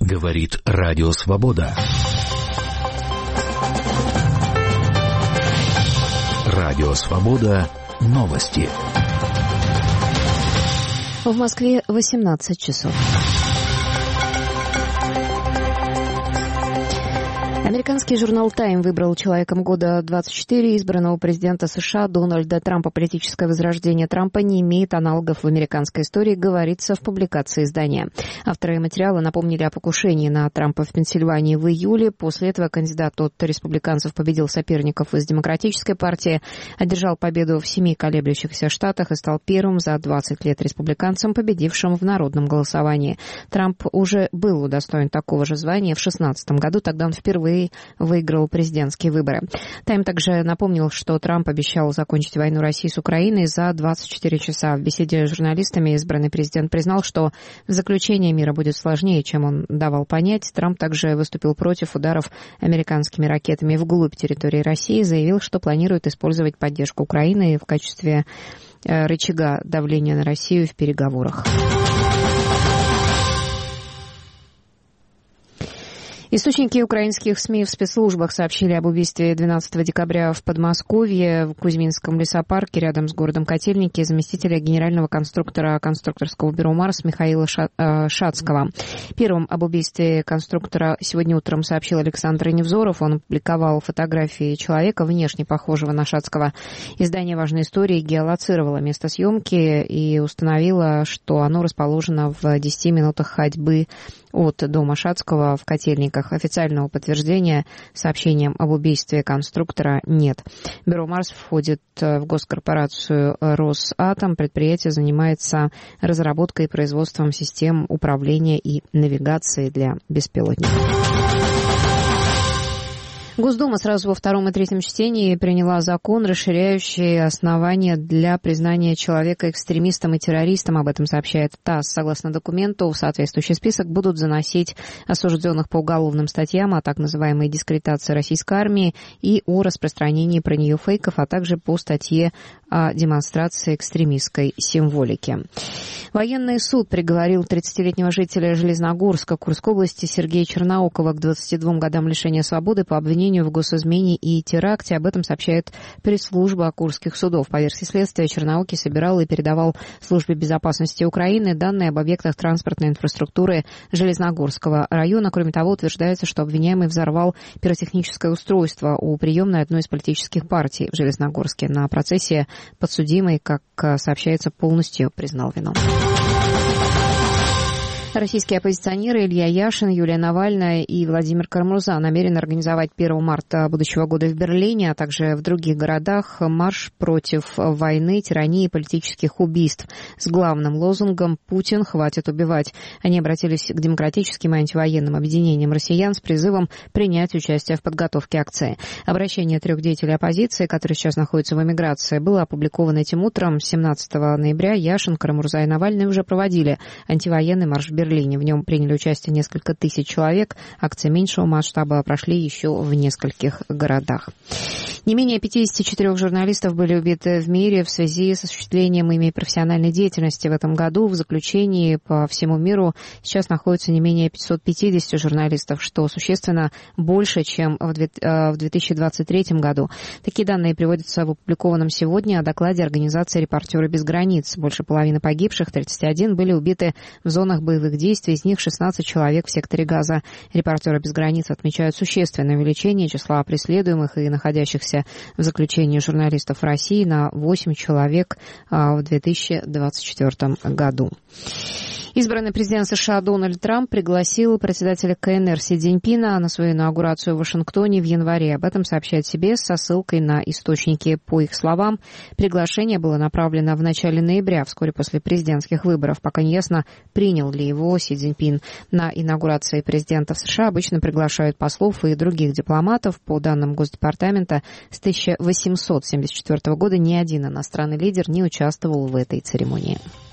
Говорит Радио Свобода. Радио Свобода. Новости. В Москве 18 часов. Американский журнал «Тайм» выбрал человеком года 24 избранного президента США Дональда Трампа. Политическое возрождение Трампа не имеет аналогов в американской истории, говорится в публикации издания. Авторы материала напомнили о покушении на Трампа в Пенсильвании в июле. После этого кандидат от республиканцев победил соперников из Демократической партии, одержал победу в 7 колеблющихся штатах и стал первым за 20 лет республиканцем, победившим в народном голосовании. Трамп уже был удостоен такого же звания в 2016 году, тогда он впервые выиграл президентские выборы. «Тайм» также напомнил, что Трамп обещал закончить войну России с Украиной за 24 часа. В беседе с журналистами избранный президент признал, что заключение мира будет сложнее, чем он давал понять. Трамп также выступил против ударов американскими ракетами вглубь территории России, заявил, что планирует использовать поддержку Украины в качестве рычага давления на Россию в переговорах. Источники украинских СМИ в спецслужбах сообщили об убийстве 12 декабря в Подмосковье, в Кузьминском лесопарке рядом с городом Котельники заместителя генерального конструктора конструкторского бюро «Марс» Михаила Шацкого. Первым об убийстве конструктора сегодня утром сообщил Александр Невзоров. Он опубликовал фотографии человека, внешне похожего на Шацкого. Издание «Важной истории» геолоцировало место съемки и установило, что оно расположено в 10 минутах ходьбы от дома Шацкого в Котельниках. Официального подтверждения сообщениям об убийстве конструктора нет. Бюро «Марс» входит в госкорпорацию «Росатом». Предприятие занимается разработкой и производством систем управления и навигации для беспилотников. Госдума сразу во втором и третьем чтении приняла закон, расширяющий основания для признания человека экстремистом и террористом. Об этом сообщает ТАСС. Согласно документу, в соответствующий список будут заносить осужденных по уголовным статьям о так называемой дискредитации российской армии и о распространении про нее фейков, а также по статье о демонстрации экстремистской символики. Военный суд приговорил 30-летнего жителя Железногорска Курской области Сергея Черноокова к 22 годам лишения свободы по обвинению в госизмене и теракте. Об этом сообщает пресс-служба курских судов. По версии следствия, Чернооки собирал и передавал Службе безопасности Украины данные об объектах транспортной инфраструктуры Железногорского района. Кроме того, утверждается, что обвиняемый взорвал пиротехническое устройство у приемной одной из политических партий в Железногорске. На процессе подсудимый, как сообщается, полностью признал вину. Российские оппозиционеры Илья Яшин, Юлия Навальная и Владимир Карамурза намерены организовать 1 марта будущего года в Берлине, а также в других городах марш против войны, тирании и политических убийств с главным лозунгом «Путин, хватит убивать». Они обратились к демократическим и антивоенным объединениям россиян с призывом принять участие в подготовке акции. Обращение 3 деятелей оппозиции, которые сейчас находятся в эмиграции, было опубликовано этим утром. 17 ноября Яшин, Карамурза и Навальный уже проводили антивоенный марш в Берлине. В нем приняли участие несколько тысяч человек. Акции меньшего масштаба прошли еще в нескольких городах. Не менее 54 журналистов были убиты в мире в связи с осуществлением ими профессиональной деятельности в этом году. В заключении по всему миру сейчас находится не менее 550 журналистов, что существенно больше, чем в 2023 году. Такие данные приводятся в опубликованном сегодня докладе организации «Репортеры без границ». Больше половины погибших, 31, были убиты в зонах боевых действий, из них 16 человек в секторе Газа. «Репортеры без границ» отмечают существенное увеличение числа преследуемых и находящихся в заключении журналистов в России на 8 человек в 2024 году. Избранный президент США Дональд Трамп пригласил председателя КНР Си Цзиньпина на свою инаугурацию в Вашингтоне в январе. Об этом сообщает CBS со ссылкой на источники. По их словам, приглашение было направлено в начале ноября, вскоре после президентских выборов. Пока не ясно, принял ли его Си Цзиньпин. На инаугурации президента в США обычно приглашают послов и других дипломатов. По данным Госдепартамента, с 1874 года ни один иностранный лидер не участвовал в этой церемонии.